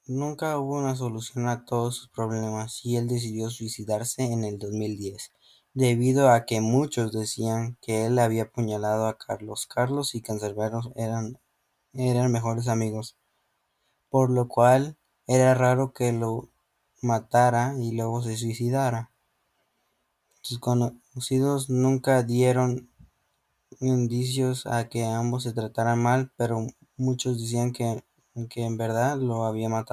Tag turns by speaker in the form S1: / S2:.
S1: Nunca hubo una solución a todos sus problemas y él decidió suicidarse en el 2010, debido a que muchos decían que él había apuñalado a Carlos. Carlos y Canserbero eran mejores amigos, por lo cual era raro que lo matara y luego se suicidara. Sus conocidos nunca dieron indicios a que ambos se trataran mal, pero muchos decían que en verdad lo había matado.